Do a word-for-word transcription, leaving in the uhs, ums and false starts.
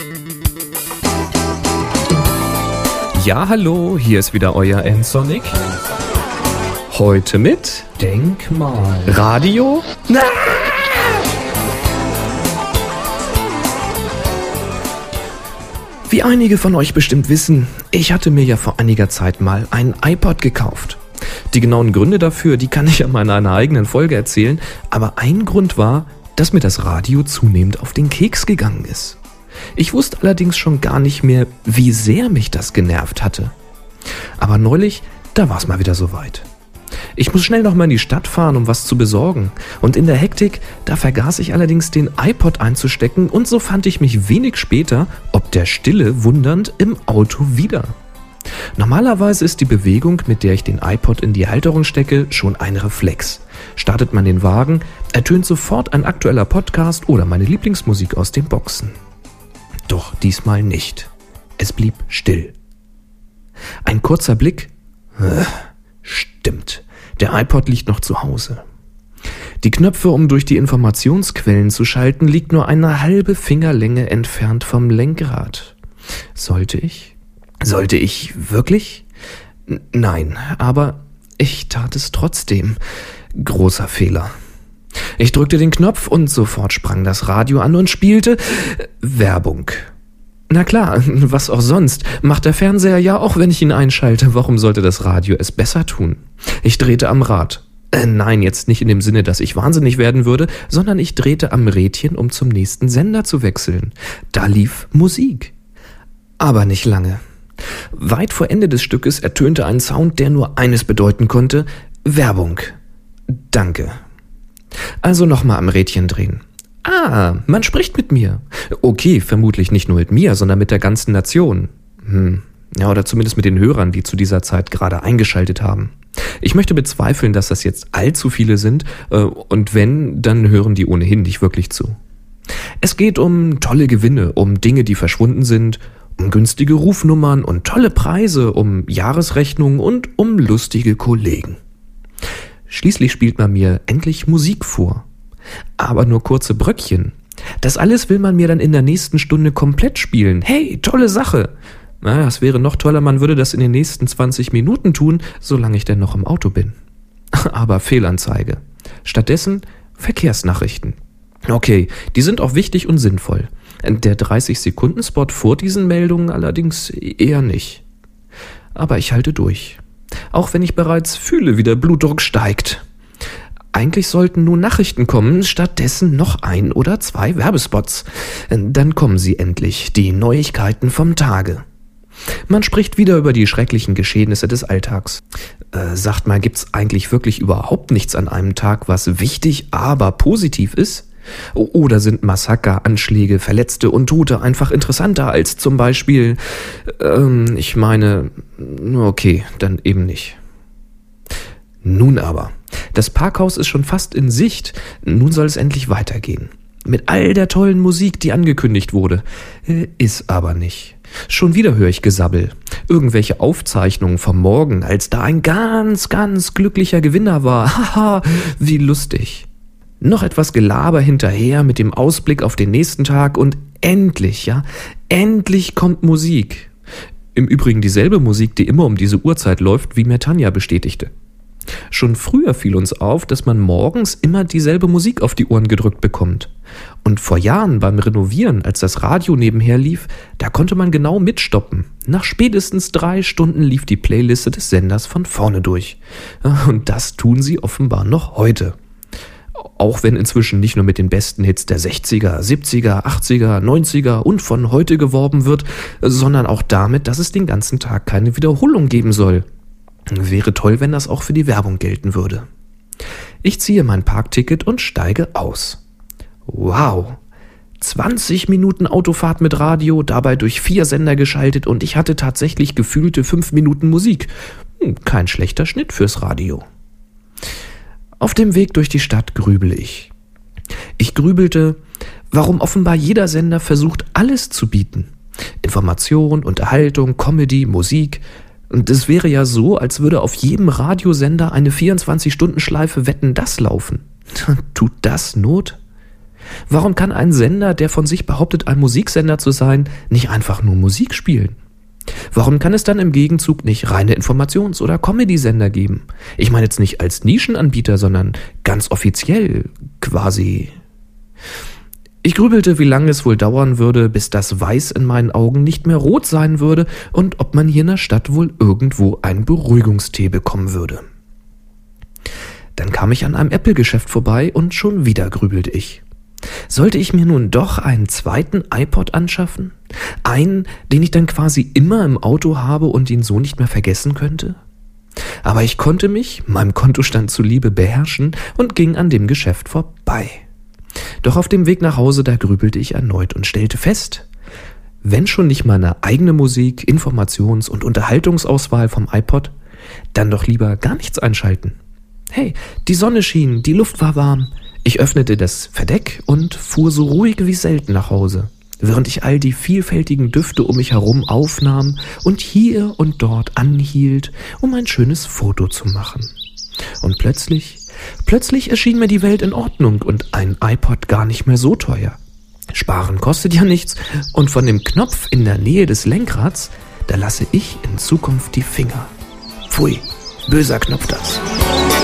Ja, hallo, hier ist wieder euer N-Sonic. Heute mit Denkmal. Radio. Na! Wie einige von euch bestimmt wissen, ich hatte mir ja vor einiger Zeit mal einen iPod gekauft. Die genauen Gründe dafür, die kann ich ja mal in einer eigenen Folge erzählen, aber ein Grund war, dass mir das Radio zunehmend auf den Keks gegangen ist. Ich wusste allerdings schon gar nicht mehr, wie sehr mich das genervt hatte. Aber neulich, da war es mal wieder soweit. Ich muss schnell noch mal in die Stadt fahren, um was zu besorgen. Und in der Hektik, da vergaß ich allerdings den iPod einzustecken und so fand ich mich wenig später, ob der Stille, wundernd im Auto wieder. Normalerweise ist die Bewegung, mit der ich den iPod in die Halterung stecke, schon ein Reflex. Startet man den Wagen, ertönt sofort ein aktueller Podcast oder meine Lieblingsmusik aus den Boxen. Doch diesmal nicht. Es blieb still. Ein kurzer Blick. Äh, stimmt, der iPod liegt noch zu Hause. Die Knöpfe, um durch die Informationsquellen zu schalten, liegt nur eine halbe Fingerlänge entfernt vom Lenkrad. Sollte ich? Sollte ich wirklich? N- nein, aber ich tat es trotzdem. Großer Fehler. Ich drückte den Knopf und sofort sprang das Radio an und spielte Werbung. Na klar, was auch sonst, macht der Fernseher ja auch, wenn ich ihn einschalte. Warum sollte das Radio es besser tun? Ich drehte am Rad. Äh, nein, jetzt nicht in dem Sinne, dass ich wahnsinnig werden würde, sondern ich drehte am Rädchen, um zum nächsten Sender zu wechseln. Da lief Musik. Aber nicht lange. Weit vor Ende des Stückes ertönte ein Sound, der nur eines bedeuten konnte: Werbung. Danke. Also nochmal am Rädchen drehen. Ah, man spricht mit mir. Okay, vermutlich nicht nur mit mir, sondern mit der ganzen Nation. Hm, ja, oder zumindest mit den Hörern, die zu dieser Zeit gerade eingeschaltet haben. Ich möchte bezweifeln, dass das jetzt allzu viele sind, äh, und wenn, dann hören die ohnehin nicht wirklich zu. Es geht um tolle Gewinne, um Dinge, die verschwunden sind, um günstige Rufnummern und tolle Preise, um Jahresrechnungen und um lustige Kollegen. Schließlich spielt man mir endlich Musik vor. Aber nur kurze Bröckchen. Das alles will man mir dann in der nächsten Stunde komplett spielen. Hey, tolle Sache. Na, es wäre noch toller, man würde das in den nächsten zwanzig Minuten tun, solange ich denn noch im Auto bin. Aber Fehlanzeige. Stattdessen Verkehrsnachrichten. Okay, die sind auch wichtig und sinnvoll. Der dreißig-Sekunden-Spot vor diesen Meldungen allerdings eher nicht. Aber ich halte durch. Auch wenn ich bereits fühle, wie der Blutdruck steigt. Eigentlich sollten nur Nachrichten kommen, stattdessen noch ein oder zwei Werbespots. Dann kommen sie endlich, die Neuigkeiten vom Tage. Man spricht wieder über die schrecklichen Geschehnisse des Alltags. Äh, sagt mal, gibt's eigentlich wirklich überhaupt nichts an einem Tag, was wichtig, aber positiv ist? Oder sind Massaker, Anschläge, Verletzte und Tote einfach interessanter als zum Beispiel, ähm, ich meine, okay, dann eben nicht. Nun aber, das Parkhaus ist schon fast in Sicht, nun soll es endlich weitergehen. Mit all der tollen Musik, die angekündigt wurde. Äh, ist aber nicht. Schon wieder höre ich Gesabbel. Irgendwelche Aufzeichnungen vom Morgen, als da ein ganz, ganz glücklicher Gewinner war. Haha, wie lustig. Noch etwas Gelaber hinterher mit dem Ausblick auf den nächsten Tag und endlich, ja, endlich kommt Musik. Im Übrigen dieselbe Musik, die immer um diese Uhrzeit läuft, wie mir Tanja bestätigte. Schon früher fiel uns auf, dass man morgens immer dieselbe Musik auf die Ohren gedrückt bekommt. Und vor Jahren beim Renovieren, als das Radio nebenher lief, da konnte man genau mitstoppen. Nach spätestens drei Stunden lief die Playliste des Senders von vorne durch. Und das tun sie offenbar noch heute. Auch wenn inzwischen nicht nur mit den besten Hits der sechziger, siebziger, achtziger, neunziger und von heute geworben wird, sondern auch damit, dass es den ganzen Tag keine Wiederholung geben soll. Wäre toll, wenn das auch für die Werbung gelten würde. Ich ziehe mein Parkticket und steige aus. Wow! zwanzig Minuten Autofahrt mit Radio, dabei durch vier Sender geschaltet und ich hatte tatsächlich gefühlte fünf Minuten Musik. Kein schlechter Schnitt fürs Radio. Auf dem Weg durch die Stadt grübele ich. Ich grübelte, warum offenbar jeder Sender versucht, alles zu bieten. Information, Unterhaltung, Comedy, Musik. Und es wäre ja so, als würde auf jedem Radiosender eine vierundzwanzig Stunden Schleife Wetten, dass laufen. Tut das Not? Warum kann ein Sender, der von sich behauptet, ein Musiksender zu sein, nicht einfach nur Musik spielen? Warum kann es dann im Gegenzug nicht reine Informations- oder Comedy-Sender geben? Ich meine jetzt nicht als Nischenanbieter, sondern ganz offiziell, quasi. Ich grübelte, wie lange es wohl dauern würde, bis das Weiß in meinen Augen nicht mehr rot sein würde und ob man hier in der Stadt wohl irgendwo einen Beruhigungstee bekommen würde. Dann kam ich an einem Apple-Geschäft vorbei und schon wieder grübelte ich. Sollte ich mir nun doch einen zweiten iPod anschaffen? Einen, den ich dann quasi immer im Auto habe und ihn so nicht mehr vergessen könnte? Aber ich konnte mich, meinem Kontostand zuliebe, beherrschen und ging an dem Geschäft vorbei. Doch auf dem Weg nach Hause, da grübelte ich erneut und stellte fest, wenn schon nicht meine eigene Musik, Informations- und Unterhaltungsauswahl vom iPod, dann doch lieber gar nichts einschalten. Hey, die Sonne schien, die Luft war warm. Ich öffnete das Verdeck und fuhr so ruhig wie selten nach Hause, während ich all die vielfältigen Düfte um mich herum aufnahm und hier und dort anhielt, um ein schönes Foto zu machen. Und plötzlich, plötzlich erschien mir die Welt in Ordnung und ein iPod gar nicht mehr so teuer. Sparen kostet ja nichts und von dem Knopf in der Nähe des Lenkrads, da lasse ich in Zukunft die Finger. Pfui, böser Knopf das.